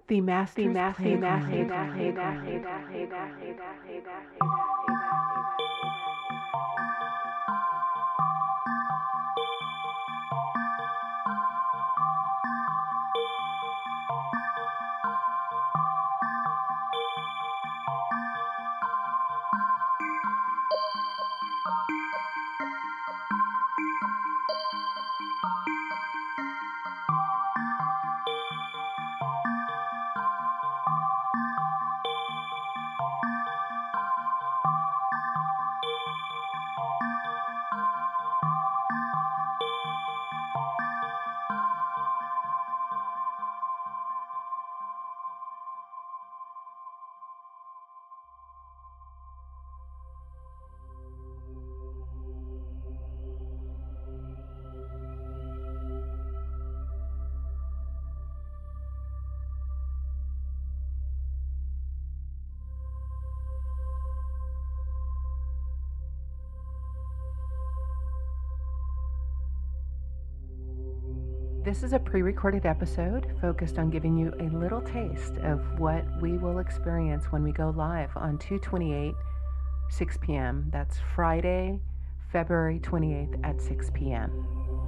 The Masters Playground. This is a pre-recorded episode focused on giving you a little taste of what we will experience when we go live on 2/28, 6 p.m. That's Friday, February 28th at 6 p.m.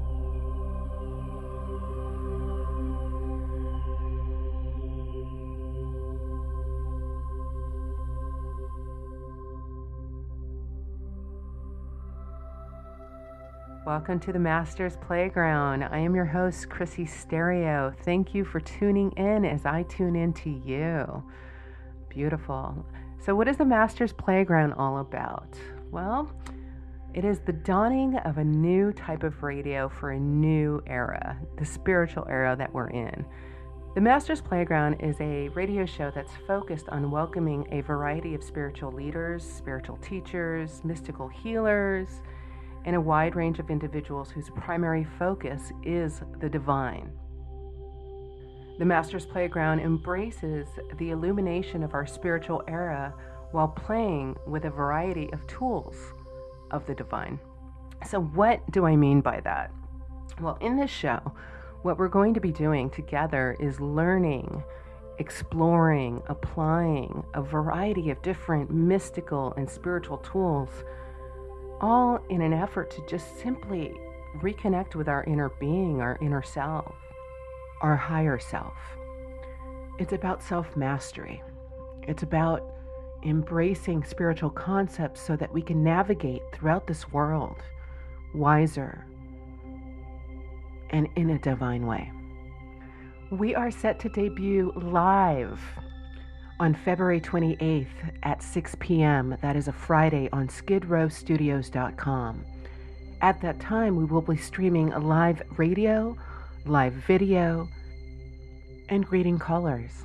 Welcome to the Masters Playground. I am your host, Chrissy Stereo. Thank you for tuning in as I tune in to you. Beautiful. So what is the Masters Playground all about? Well, it is the dawning of a new type of radio for a new era, the spiritual era that we're in. The Masters Playground is a radio show that's focused on welcoming a variety of spiritual leaders, spiritual teachers, mystical healers, and a wide range of individuals whose primary focus is the divine. The Masters Playground embraces the illumination of our spiritual era while playing with a variety of tools of the divine. So what do I mean by that? Well, in this show, what we're going to be doing together is learning, exploring, applying a variety of different mystical and spiritual tools, all in an effort to just simply reconnect with our inner being, our inner self, our higher self. It's about self-mastery. It's about embracing spiritual concepts so that we can navigate throughout this world wiser and in a divine way. We are set to debut live on February 28th at 6 p.m. That is a Friday on skidrowstudios.com. At that time, we will be streaming a live radio, live video, and greeting callers.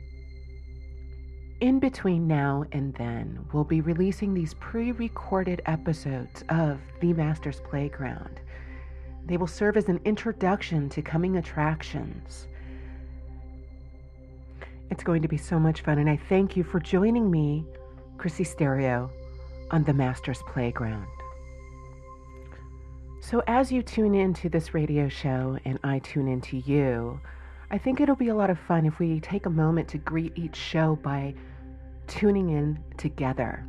In between now and then, we'll be releasing these pre-recorded episodes of The Masters Playground. They will serve as an introduction to coming attractions. It's going to be so much fun, and I thank you for joining me, Chrissy Stereo, on the Masters Playground. So as you tune into this radio show and I tune into you, I think it'll be a lot of fun if we take a moment to greet each show by tuning in together.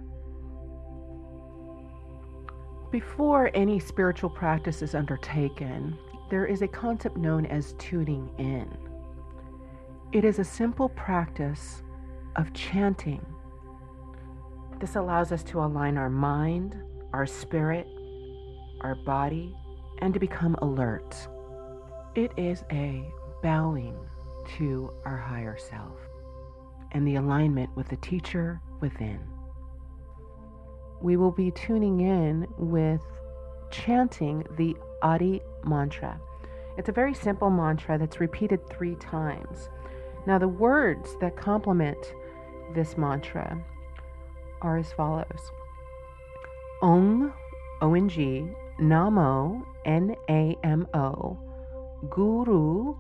Before any spiritual practice is undertaken, there is a concept known as tuning in. It is a simple practice of chanting. This allows us to align our mind, our spirit, our body, and to become alert. It is a bowing to our higher self and the alignment with the teacher within. We will be tuning in with chanting the Adi mantra. It's a very simple mantra that's repeated 3 times. Now, the words that complement this mantra are as follows. Om, O-N-G, Namo, N-A-M-O, Guru,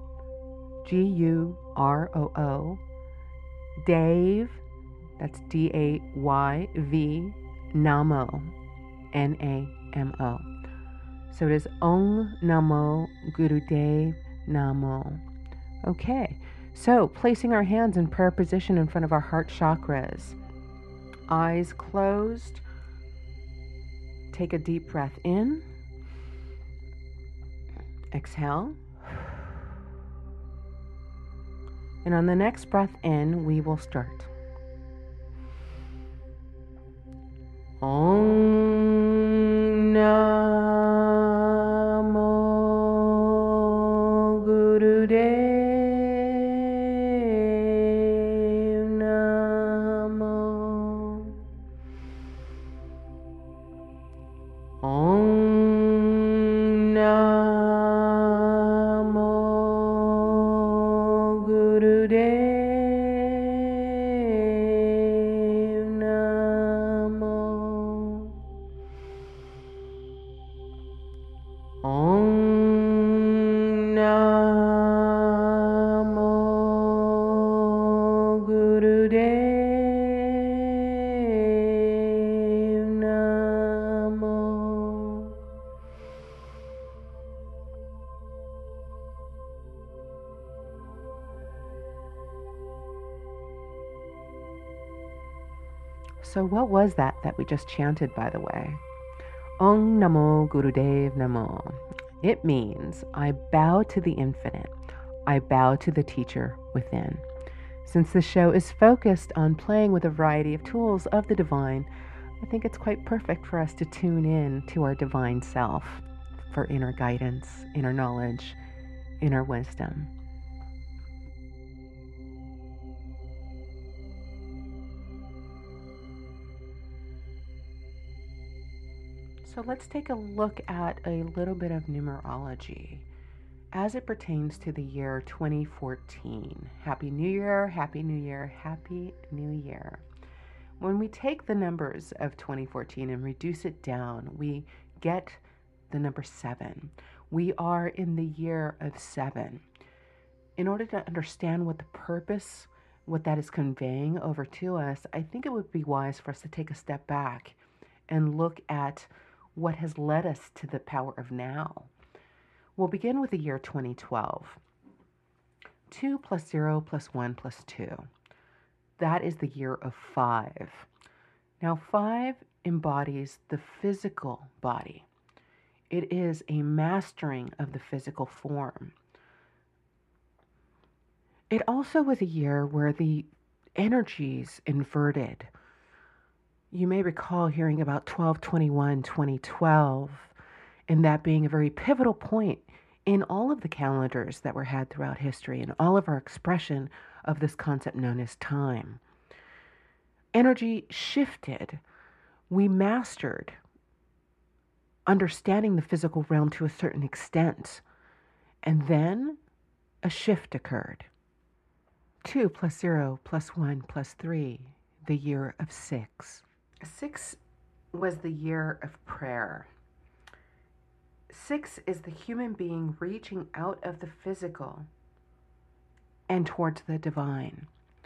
G-U-R-O-O, Dave, that's D-A-Y-V, Namo, N-A-M-O. So it is Om Namo Gurudev Namo. Okay, So, placing our hands in prayer position in front of our heart chakras, eyes closed, take a deep breath in, exhale, and on the next breath in, we will start. Om Namo Gurudev Namo. Om Namo Gurudev Namo. Om Namo Gurudev Namo. So what was that we just chanted, by the way? Om Namo Gurudev Namo. It means I bow to the infinite. I bow to the teacher within. Since the show is focused on playing with a variety of tools of the divine, I think it's quite perfect for us to tune in to our divine self for inner guidance, inner knowledge, inner wisdom. So let's take a look at a little bit of numerology as it pertains to the year 2014. Happy New Year, Happy New Year, Happy New Year. When we take the numbers of 2014 and reduce it down, we get the number 7. We are in the year of 7. In order to understand what the purpose, what that is conveying over to us, I think it would be wise for us to take a step back and look at what has led us to the power of now. We'll begin with the year 2012. 2 plus 0 plus 1 plus 2. That is the year of 5. Now 5 embodies the physical body. It is a mastering of the physical form. It also was a year where the energies inverted. You may recall hearing about 12/21/2012, and that being a very pivotal point in all of the calendars that were had throughout history and all of our expression of this concept known as time. Energy shifted. We mastered understanding the physical realm to a certain extent, and then a shift occurred. 2 plus 0 plus 1 plus 3, the year of 6. 6 was the year of prayer. 6 is the human being reaching out of the physical and towards the divine.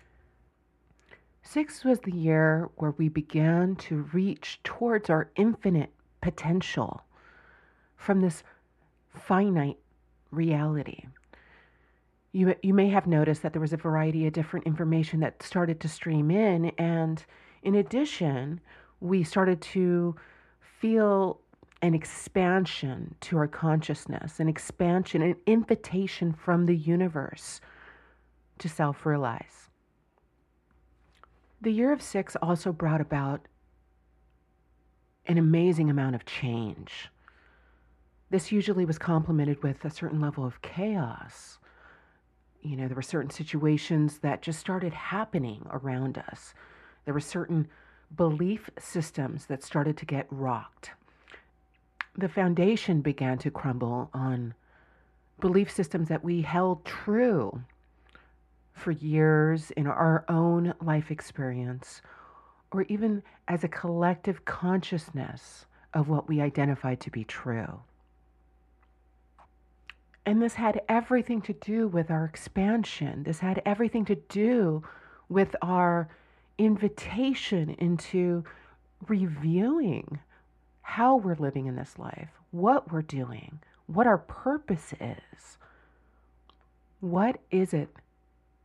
6 was the year where we began to reach towards our infinite potential from this finite reality. You may have noticed that there was a variety of different information that started to stream in, and in addition, we started to feel an expansion to our consciousness, an expansion, an invitation from the universe to self-realize. The year of 6 also brought about an amazing amount of change. This usually was complemented with a certain level of chaos. You know, there were certain situations that just started happening around us. There were certain belief systems that started to get rocked. The foundation began to crumble on belief systems that we held true for years in our own life experience, or even as a collective consciousness of what we identified to be true. And this had everything to do with our expansion. This had everything to do with our invitation into reviewing how we're living in this life, what we're doing, what our purpose is. What is it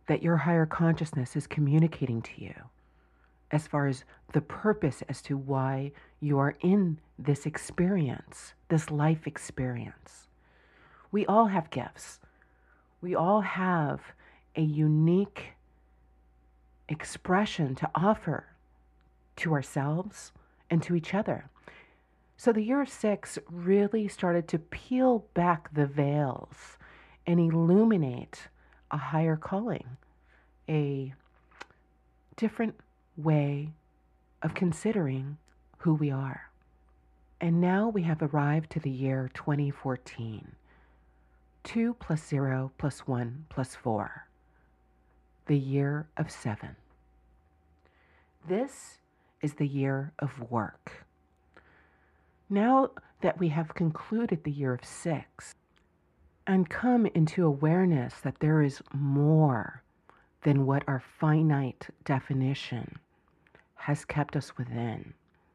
that your higher consciousness is communicating to you as far as the purpose as to why you are in this experience, this life experience. We all have gifts. We all have a unique expression to offer to ourselves and to each other. So the year of 6 really started to peel back the veils and illuminate a higher calling, a different way of considering who we are. And now we have arrived to the year 2014. 2 plus 0 plus 1 plus 4. The year of 7. This is the year of work. Now that we have concluded the year of 6 and come into awareness that there is more than what our finite definition has kept us within,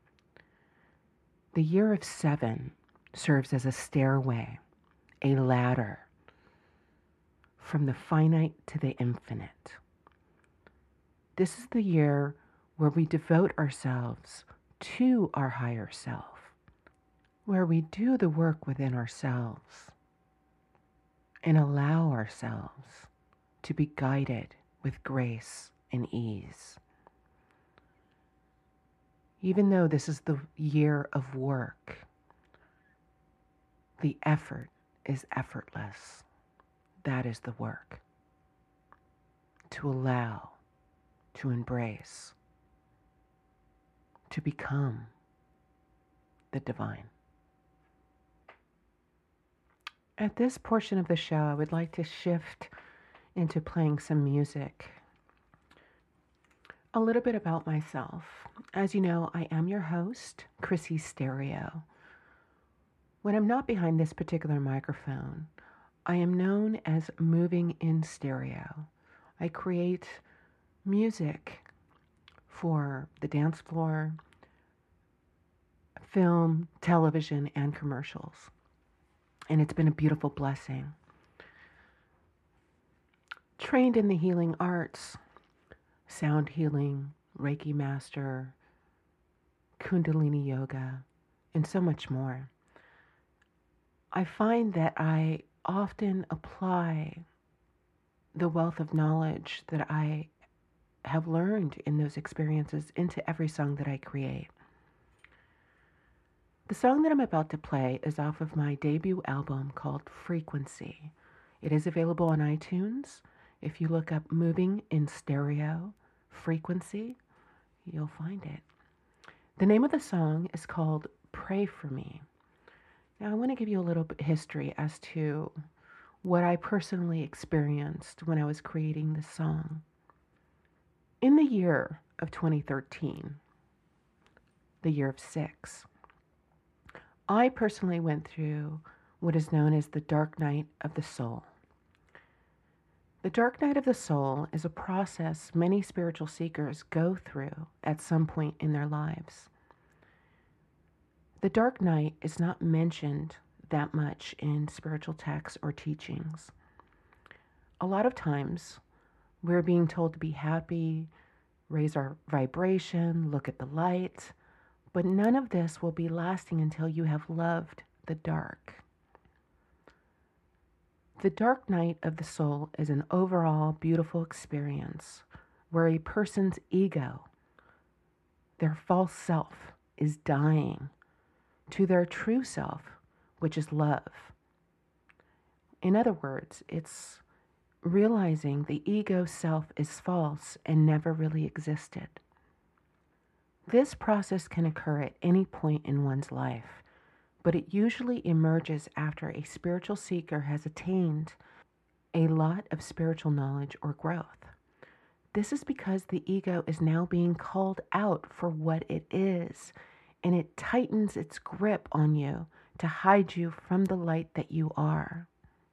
the year of 7 serves as a stairway, a ladder from the finite to the infinite. This is the year where we devote ourselves to our higher self, where we do the work within ourselves and allow ourselves to be guided with grace and ease. Even though this is the year of work, the effort is effortless. That is the work. To allow, to embrace, to become the divine. At this portion of the show, I would like to shift into playing some music. A little bit about myself. As you know, I am your host, Chrissy Stereo. When I'm not behind this particular microphone, I am known as Moving in Stereo. I create music for the dance floor, film, television, and commercials. And it's been a beautiful blessing. Trained in the healing arts, sound healing, Reiki master, Kundalini yoga, and so much more. I find that I often apply the wealth of knowledge that I have learned in those experiences into every song that I create. The song that I'm about to play is off of my debut album called Frequency. It is available on iTunes. If you look up Moving in Stereo, Frequency, you'll find it. The name of the song is called Pray For Me. Now I want to give you a little bit history as to what I personally experienced when I was creating this song. In the year of 2013, the year of 6, I personally went through what is known as the dark night of the soul. The dark night of the soul is a process many spiritual seekers go through at some point in their lives. The dark night is not mentioned that much in spiritual texts or teachings. A lot of times, we're being told to be happy, raise our vibration, look at the light, but none of this will be lasting until you have loved the dark. The dark night of the soul is an overall beautiful experience where a person's ego, their false self, is dying to their true self, which is love. In other words, it's realizing the ego self is false and never really existed. This process can occur at any point in one's life, but it usually emerges after a spiritual seeker has attained a lot of spiritual knowledge or growth. This is because the ego is now being called out for what it is, and it tightens its grip on you to hide you from the light that you are.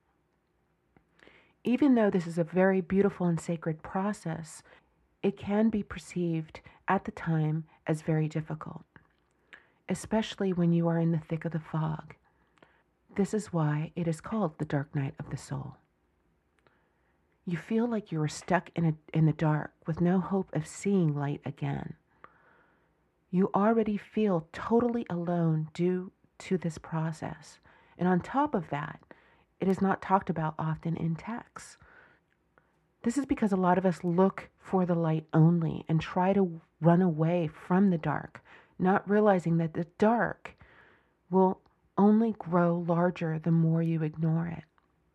Even though this is a very beautiful and sacred process, it can be perceived at the time as very difficult, especially when you are in the thick of the fog. This is why it is called the dark night of the soul. You feel like you are stuck in the dark with no hope of seeing light again. You already feel totally alone due to this process. And on top of that, it is not talked about often in texts. This is because a lot of us look for the light only and try to run away from the dark, not realizing that the dark will only grow larger the more you ignore it.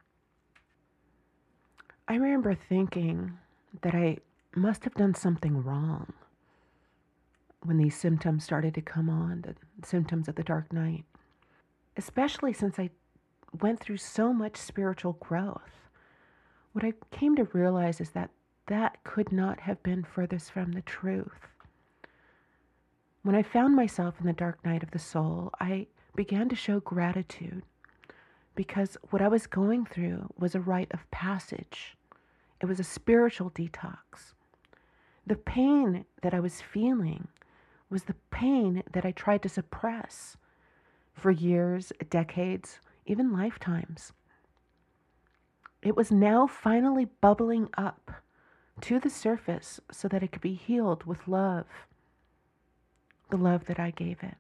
I remember thinking that I must have done something wrong when these symptoms started to come on, the symptoms of the dark night, especially since I went through so much spiritual growth. What I came to realize is that that could not have been furthest from the truth. When I found myself in the dark night of the soul, I began to show gratitude because what I was going through was a rite of passage. It was a spiritual detox. The pain that I was feeling was the pain that I tried to suppress for years, decades, even lifetimes. It was now finally bubbling up to the surface so that it could be healed with love, the love that I gave it.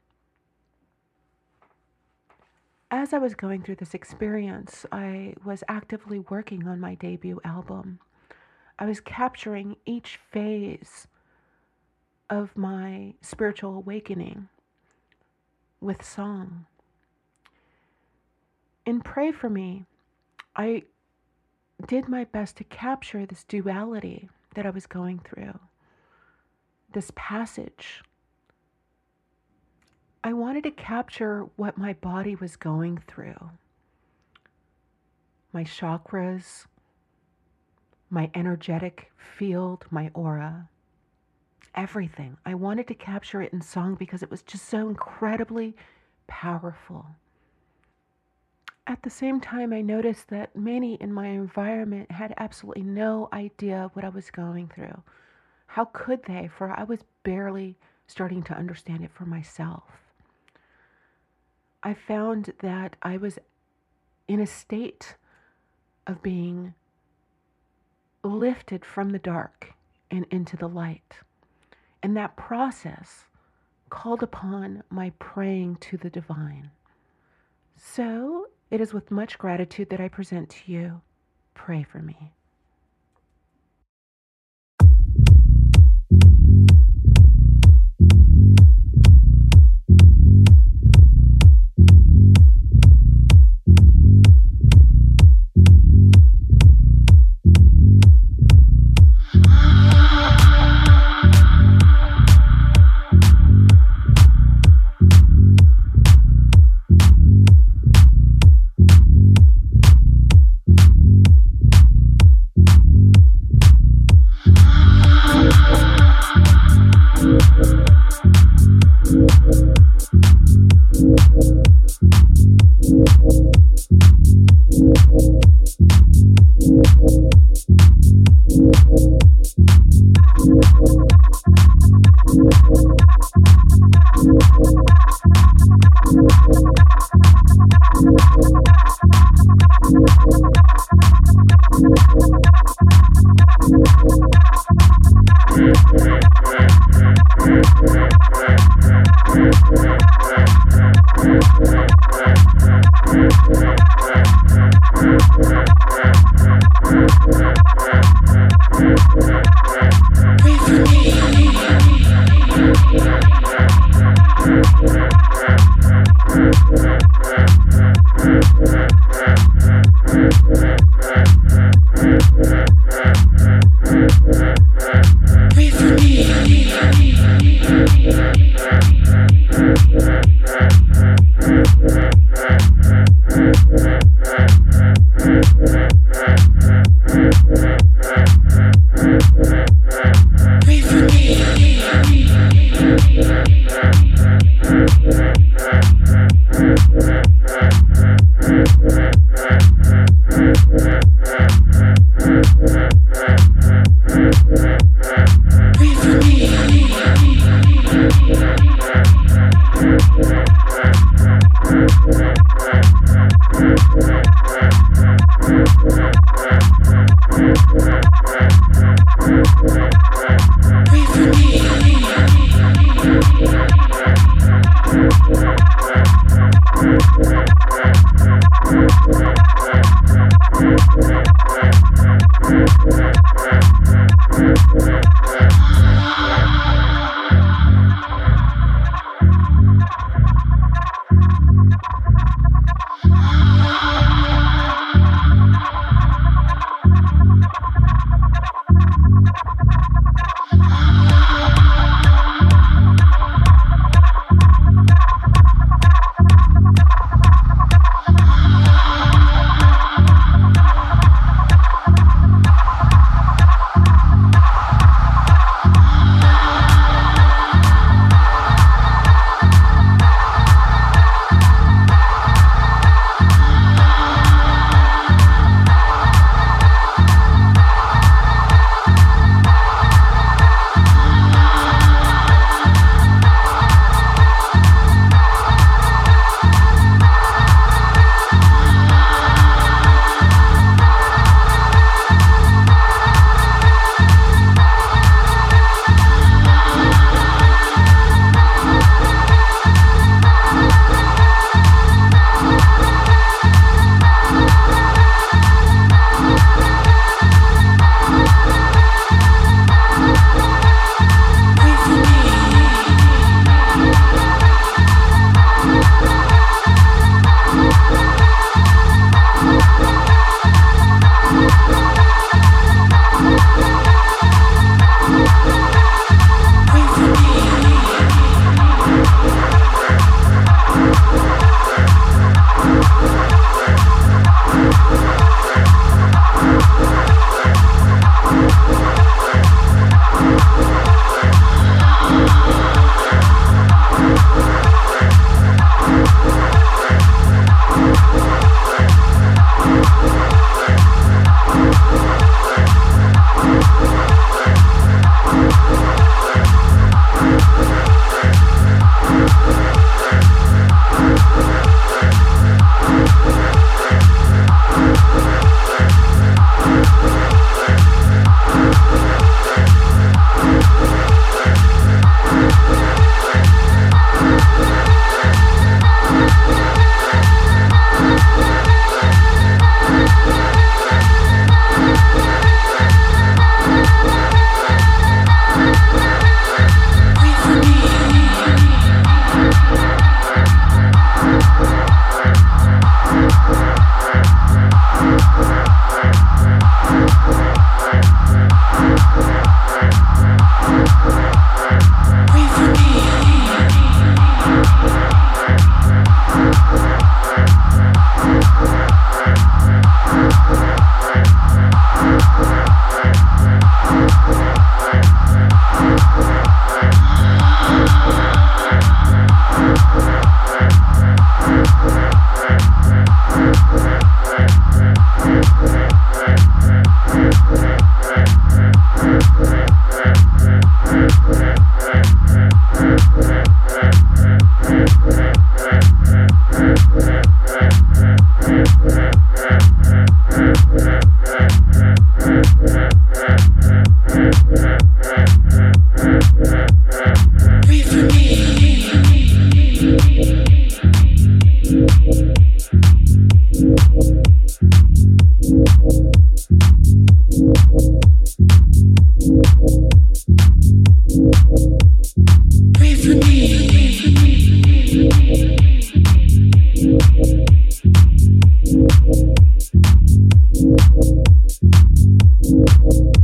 As I was going through this experience, I was actively working on my debut album. I was capturing each phase of my spiritual awakening with song. In Pray For Me, I did my best to capture this duality that I was going through, this passage. I wanted to capture what my body was going through, my chakras, my energetic field, my aura, everything. I wanted to capture it in song because it was just so incredibly powerful. At the same time, I noticed that many in my environment had absolutely no idea what I was going through. How could they? For I was barely starting to understand it for myself. I found that I was in a state of being lifted from the dark and into the light. And that process called upon my praying to the divine. So it is with much gratitude that I present to you, Pray For Me.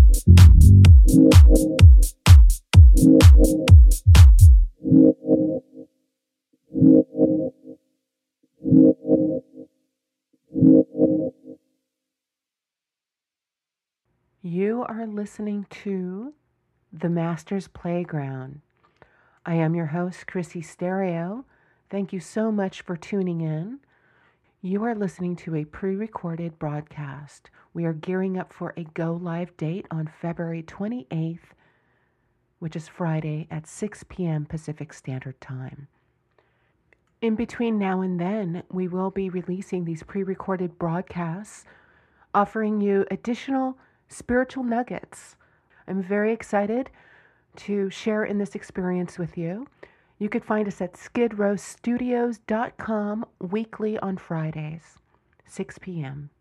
You are listening to The Master's Playground. I am your host, Chrissy Stereo. Thank you so much for tuning in. You are listening to a pre-recorded broadcast. We are gearing up for a go-live date on February 28th, which is Friday at 6 p.m. Pacific Standard Time. In between now and then, we will be releasing these pre-recorded broadcasts, offering you additional spiritual nuggets. I'm very excited to share in this experience with you. You could find us at skidrowstudios.com weekly on Fridays, 6 p.m.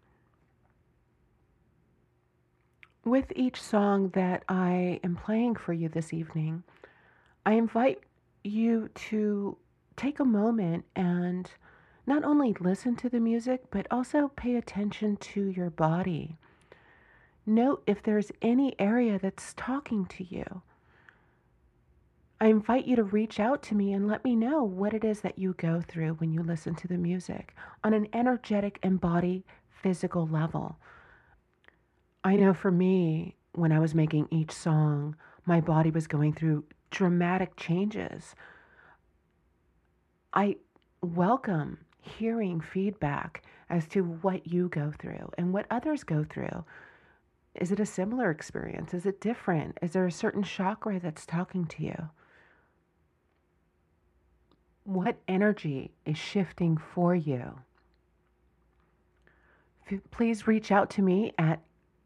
With each song that I am playing for you this evening, I invite you to take a moment and not only listen to the music, but also pay attention to your body. Note if there's any area that's talking to you. I invite you to reach out to me and let me know what it is that you go through when you listen to the music on an energetic and body physical level. I know for me, when I was making each song, my body was going through dramatic changes. I welcome hearing feedback as to what you go through and what others go through. Is it a similar experience? Is it different? Is there a certain chakra that's talking to you? What energy is shifting for you? Please reach out to me at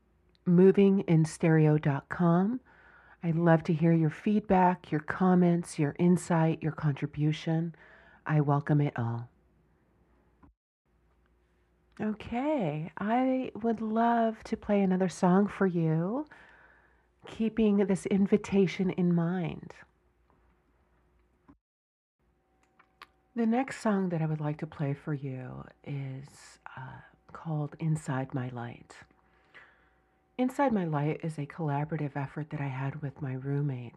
movinginstereo.com. I'd love to hear your feedback, your comments, your insight, your contribution. I welcome it all. Okay, I would love to play another song for you, keeping this invitation in mind. The next song that I would like to play for you is called Inside My Light. Inside My Light is a collaborative effort that I had with my roommate.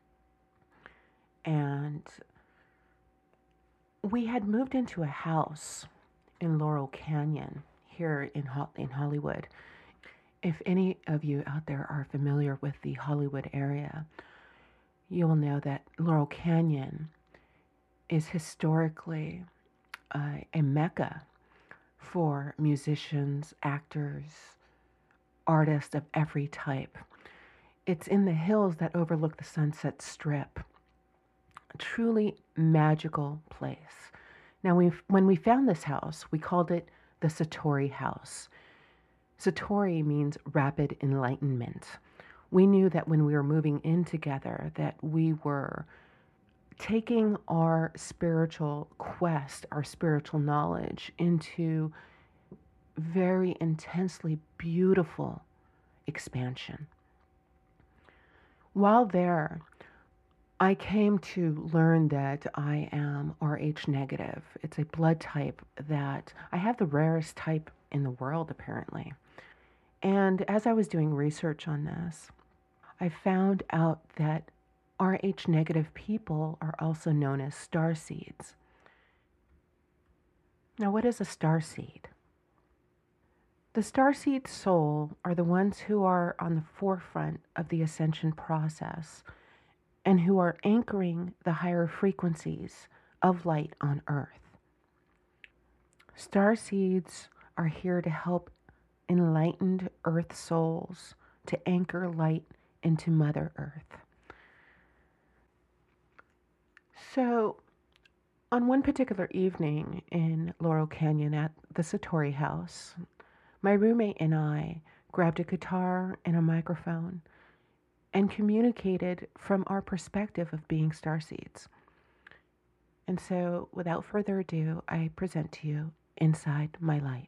And we had moved into a house in Laurel Canyon here in Hollywood. If any of you out there are familiar with the Hollywood area, you will know that Laurel Canyon is historically a mecca for musicians, actors, artists of every type. It's in the hills that overlook the Sunset Strip. A truly magical place. Now, when we found this house, we called it the Satori House. Satori means rapid enlightenment. We knew that when we were moving in together that we were taking our spiritual quest, our spiritual knowledge into very intensely beautiful expansion. While there, I came to learn that I am Rh negative. It's a blood type that I have the rarest type in the world, apparently. And as I was doing research on this, I found out that Rh negative people are also known as starseeds. Now, what is a starseed? The starseed soul are the ones who are on the forefront of the ascension process and who are anchoring the higher frequencies of light on Earth. Starseeds are here to help enlightened Earth souls to anchor light into Mother Earth. So, on one particular evening in Laurel Canyon at the Satori House, my roommate and I grabbed a guitar and a microphone and communicated from our perspective of being starseeds. And so, without further ado, I present to you Inside My Light.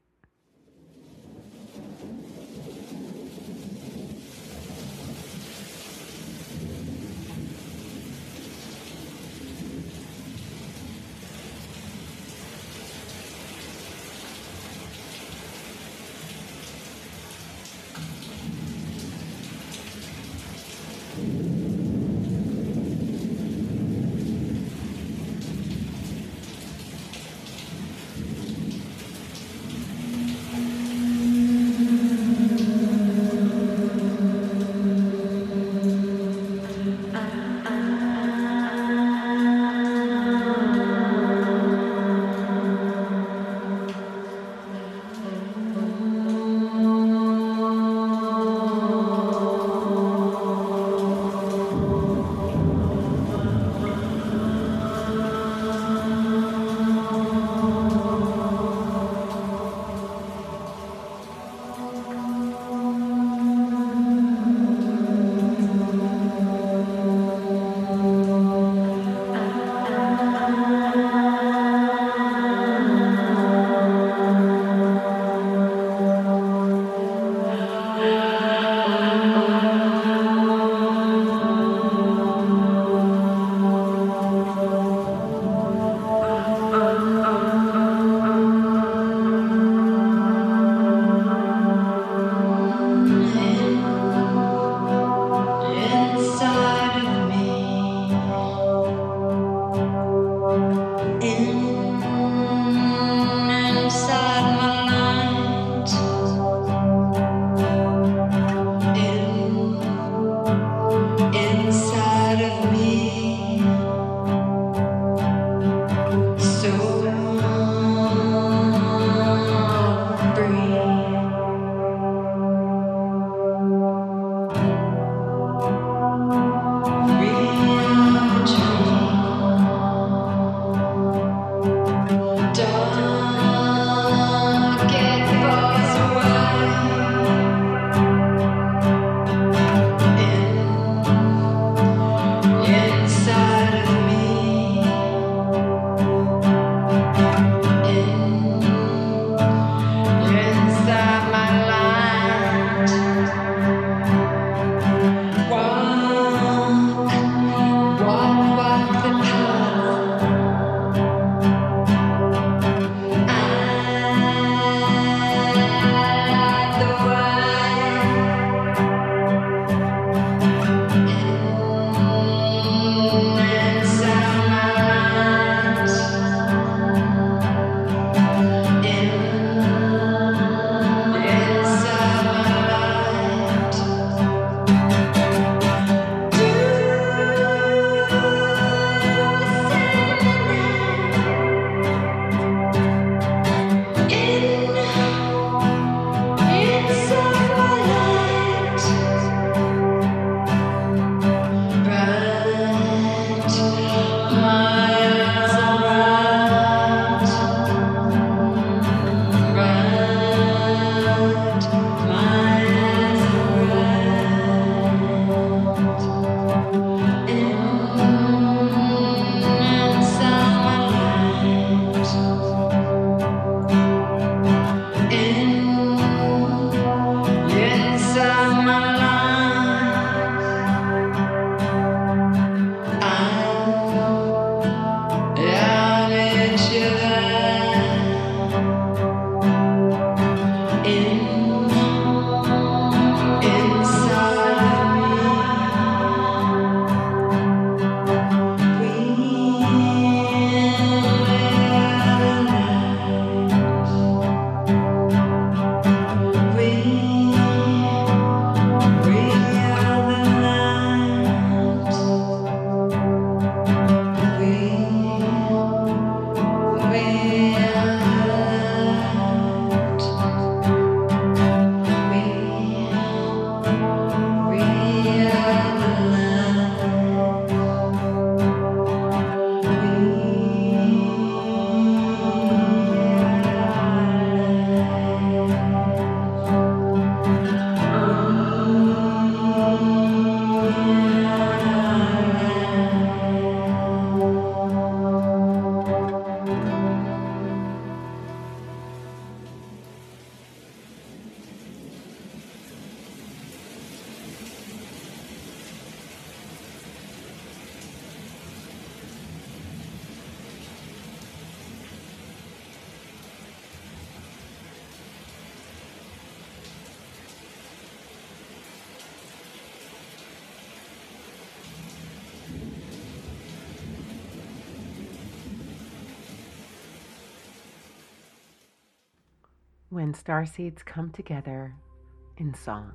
when starseeds come together in song.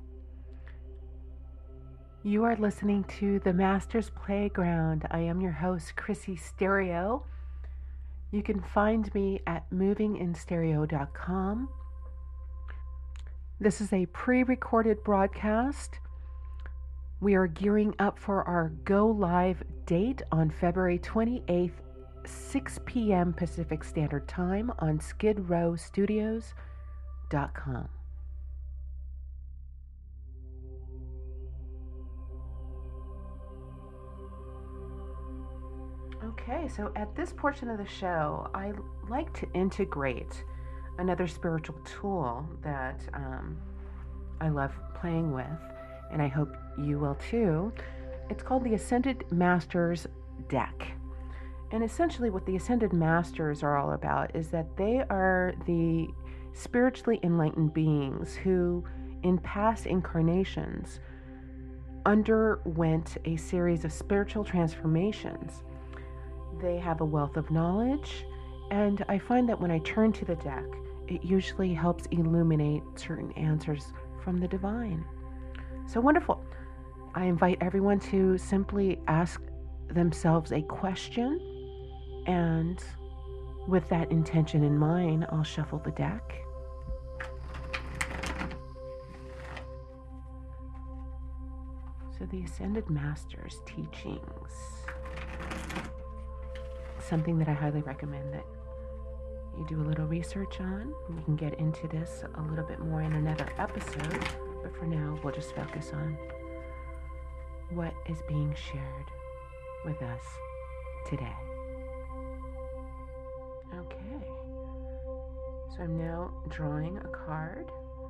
You are listening to The Master's Playground. I am your host, Chrissy Stereo. You can find me at movinginstereo.com. This is a pre-recorded broadcast. We are gearing up for our go live date on February 28th, 6 p.m. Pacific Standard Time on skidrowstudios.com. Okay, so at this portion of the show, I like to integrate another spiritual tool that I love playing with, and I hope you will too. It's called the Ascended Masters deck. And essentially what the Ascended Masters are all about is that they are the spiritually enlightened beings who, in past incarnations, underwent a series of spiritual transformations. They have a wealth of knowledge, and I find that when I turn to the deck, it usually helps illuminate certain answers from the divine. So wonderful. I invite everyone to simply ask themselves a question, and with that intention in mind, I'll shuffle the deck. So the Ascended Masters teachings. Something that I highly recommend that you do a little research on. We can get into this a little bit more in another episode, but for now, we'll just focus on what is being shared with us today. Okay, so I'm now drawing a card.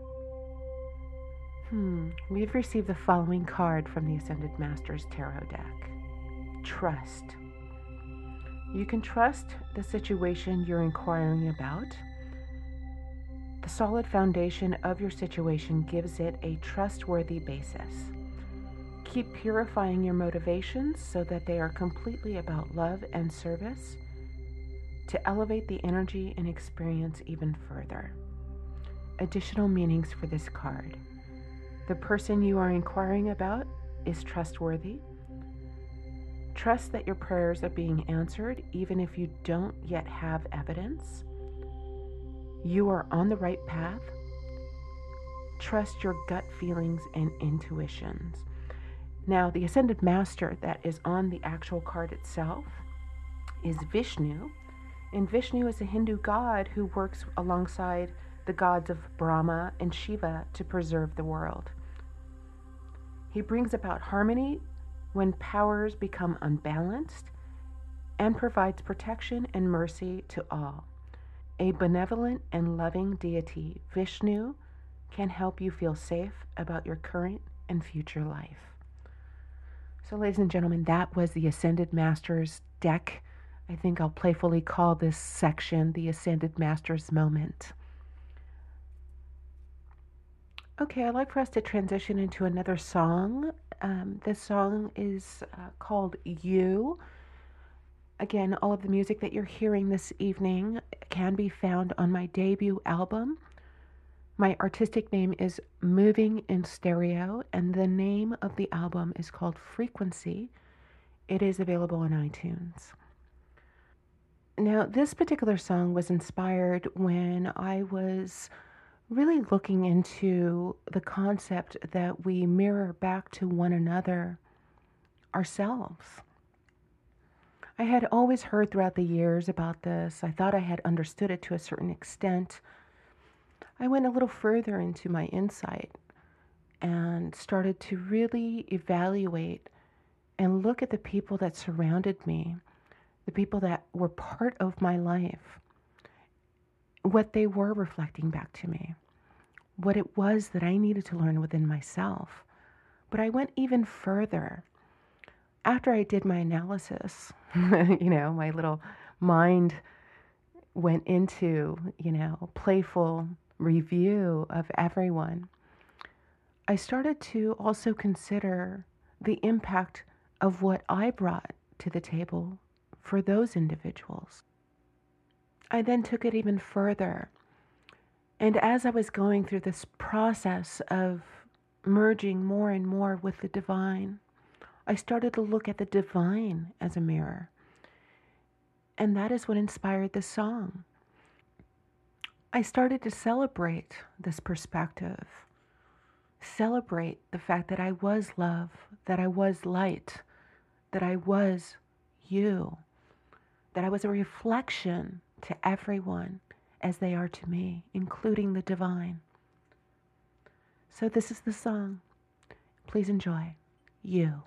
We've received the following card from the Ascended Masters Tarot deck. Trust. You can trust the situation you're inquiring about. The solid foundation of your situation gives it a trustworthy basis. Keep purifying your motivations so that they are completely about love and service to elevate the energy and experience even further. Additional meanings for this card. The person you are inquiring about is trustworthy. Trust that your prayers are being answered even if you don't yet have evidence. You are on the right path. Trust your gut feelings and intuitions. Now, the Ascended Master that is on the actual card itself is Vishnu. And Vishnu is a Hindu god who works alongside the gods of Brahma and Shiva to preserve the world. He brings about harmony when powers become unbalanced, and provides protection and mercy to all. A benevolent and loving deity, Vishnu can help you feel safe about your current and future life. So, ladies and gentlemen, that was the Ascended Masters deck. I think I'll playfully call this section the Ascended Masters moment. Okay, I'd like for us to transition into another song. This song is called You. Again, all of the music that you're hearing this evening can be found on my debut album. My artistic name is Moving in Stereo, and the name of the album is called Frequency. It is available on iTunes. Now, this particular song was inspired when I was really looking into the concept that we mirror back to one another ourselves. I had always heard throughout the years about this. I thought I had understood it to a certain extent. I went a little further into my insight and started to really evaluate and look at the people that surrounded me, the people that were part of my life, what they were reflecting back to me, what it was that I needed to learn within myself. But I went even further. After I did my analysis, my little mind went into, playful review of everyone. I started to also consider the impact of what I brought to the table for those individuals. I then took it even further And as I was going through this process of merging more and more with the divine, I started to look at the divine as a mirror. And that is what inspired this song. I started to celebrate this perspective, celebrate the fact that I was love, that I was light, that I was you, that I was a reflection to everyone as they are to me, including the divine. So this is the song. Please enjoy. You.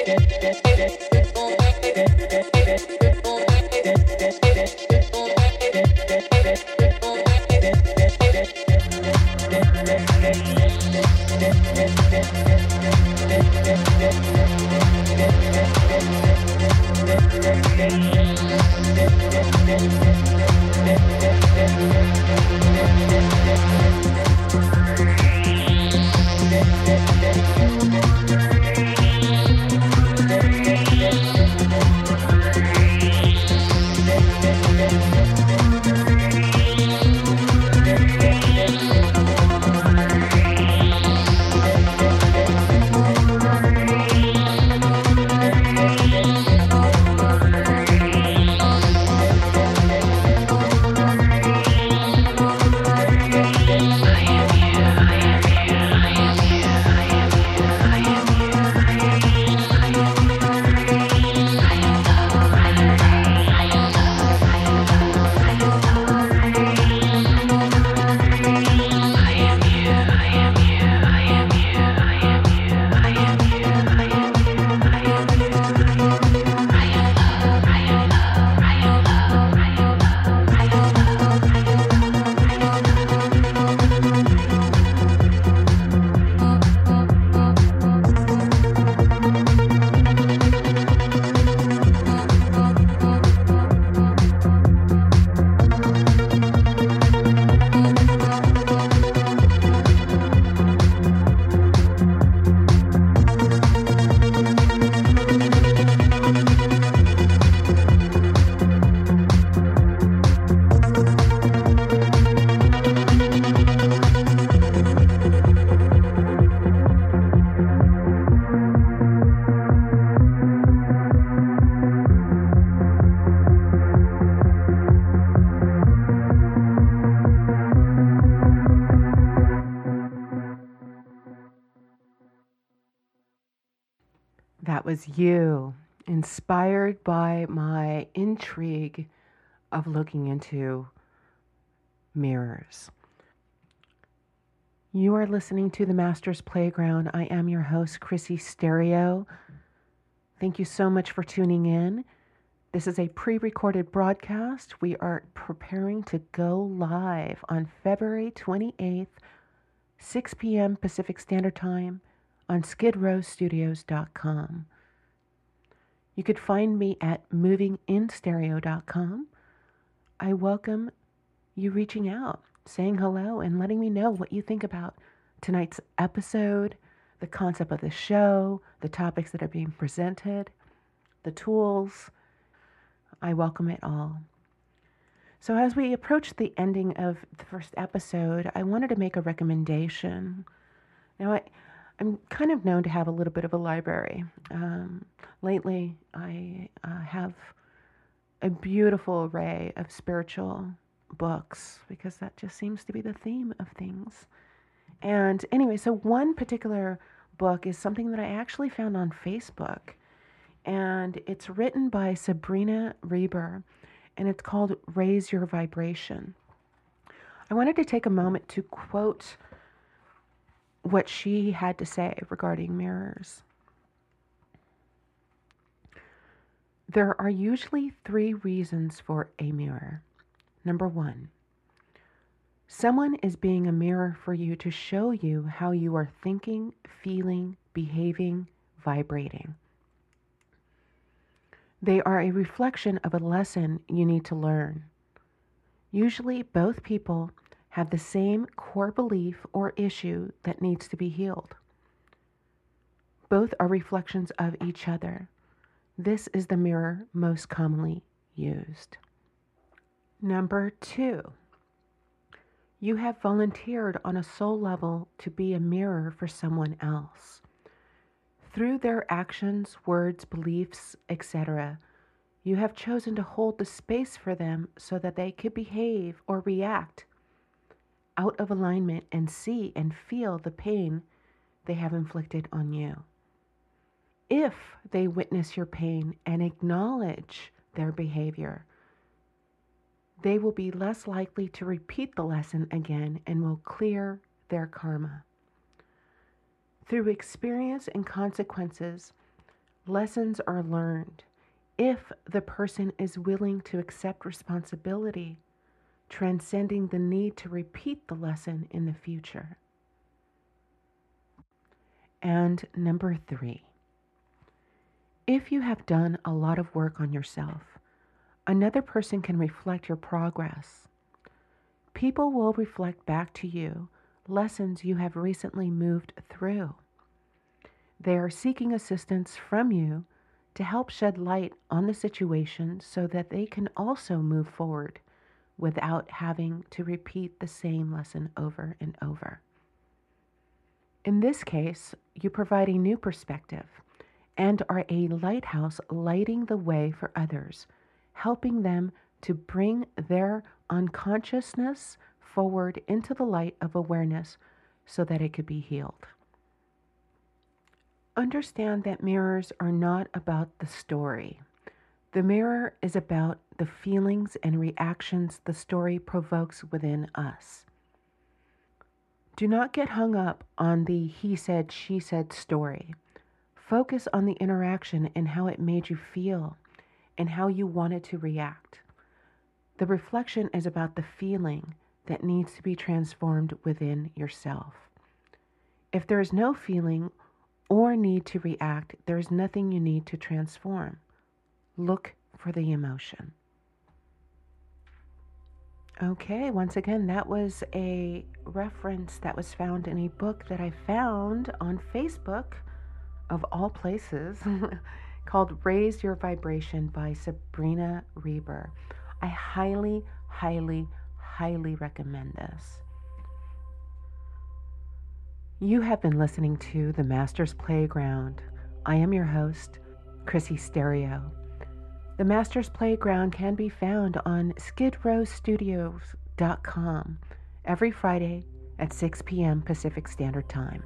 That was you, inspired by my intrigue of looking into mirrors. You are listening to the Master's Playground. I am your host, Chrissy Stereo. Thank you so much for tuning in. This is a pre-recorded broadcast. We are preparing to go live on February 28th, 6 p.m. Pacific Standard Time on skidrowstudios.com. You could find me at movinginstereo.com. I welcome you reaching out, saying hello, and letting me know what you think about tonight's episode, the concept of the show, the topics that are being presented, the tools. I welcome it all. So as we approach the ending of the first episode, I wanted to make a recommendation. Now, I'm kind of known to have a little bit of a library. Lately, I have a beautiful array of spiritual books because that just seems to be the theme of things. And anyway, so one particular book is something that I actually found on Facebook, and it's written by Sabrina Reber, and it's called Raise Your Vibration. I wanted to take a moment to quote what she had to say regarding mirrors. There are usually 3 reasons for a mirror. Number 1, someone is being a mirror for you to show you how you are thinking, feeling, behaving, vibrating. They are a reflection of a lesson you need to learn. Usually both people have the same core belief or issue that needs to be healed. Both are reflections of each other. This is the mirror most commonly used. Number 2, you have volunteered on a soul level to be a mirror for someone else. Through their actions, words, beliefs, etc., you have chosen to hold the space for them so that they could behave or react out of alignment and see and feel the pain they have inflicted on you. If they witness your pain and acknowledge their behavior, they will be less likely to repeat the lesson again and will clear their karma. Through experience and consequences, Lessons are learned if the person is willing to accept responsibility, transcending the need to repeat the lesson in the future. And number 3, if you have done a lot of work on yourself, another person can reflect your progress. People will reflect back to you lessons you have recently moved through. They are seeking assistance from you to help shed light on the situation so that they can also move forward without having to repeat the same lesson over and over. In this case, you provide a new perspective and are a lighthouse lighting the way for others, helping them to bring their unconsciousness forward into the light of awareness so that it could be healed. Understand that mirrors are not about the story. The mirror is about the feelings and reactions the story provokes within us. Do not get hung up on the he said, she said story. Focus on the interaction and how it made you feel and how you wanted to react. The reflection is about the feeling that needs to be transformed within yourself. If there is no feeling or need to react, there is nothing you need to transform. Look for the emotion. Okay, once again, that was a reference that was found in a book that I found on Facebook, of all places, called Raise Your Vibration by Sabrina Reber. I highly, highly, highly recommend this. You have been listening to The Master's Playground. I am your host, Chrissy Stereo. The Master's Playground can be found on skidrowstudios.com every Friday at 6 p.m. Pacific Standard Time.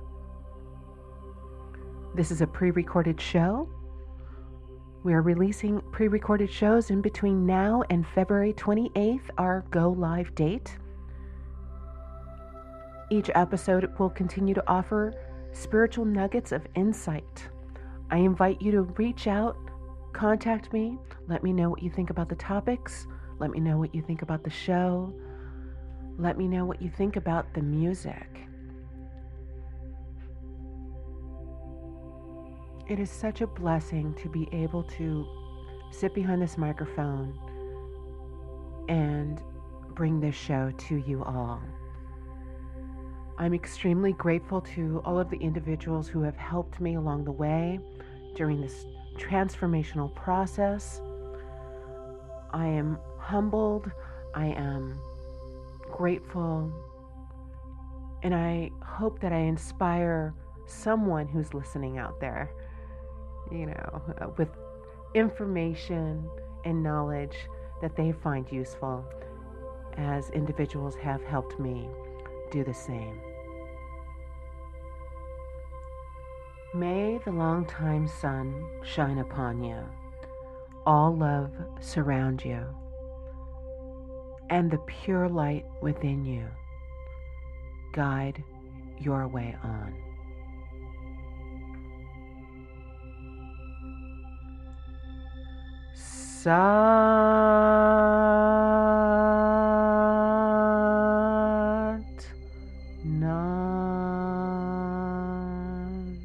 This is a pre-recorded show. We are releasing pre-recorded shows in between now and February 28th, our go live date. Each episode will continue to offer spiritual nuggets of insight. I invite you to reach out, contact me, let me know what you think about the topics, let me know what you think about the show, let me know what you think about the music. It is such a blessing to be able to sit behind this microphone and bring this show to you all. I'm extremely grateful to all of the individuals who have helped me along the way during this transformational process. I am humbled, I am grateful, and I hope that I inspire someone who's listening out there, with information and knowledge that they find useful, as individuals have helped me do the same. May the long-time sun shine upon you, all love surround you, and the pure light within you guide your way on. Sat Nam.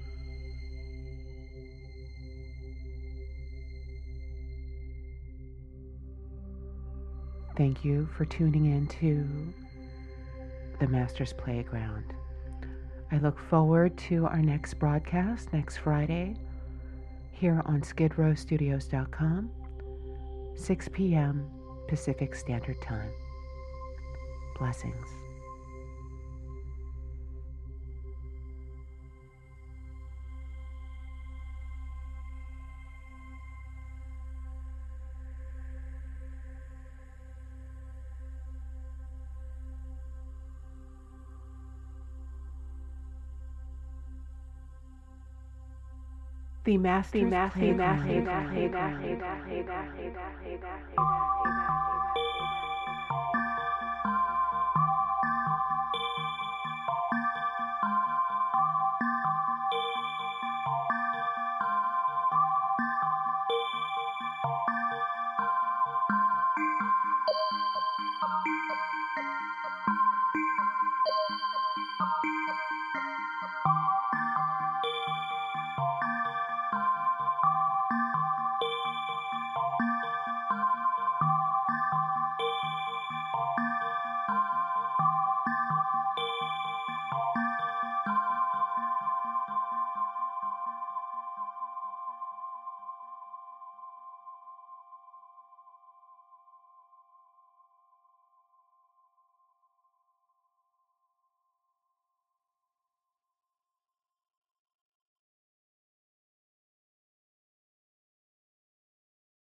Thank you for tuning in to the Master's Playground. I look forward to our next broadcast next Friday here on skidrowstudios.com, 6 p.m. Pacific Standard Time. Blessings. The Master's Playground.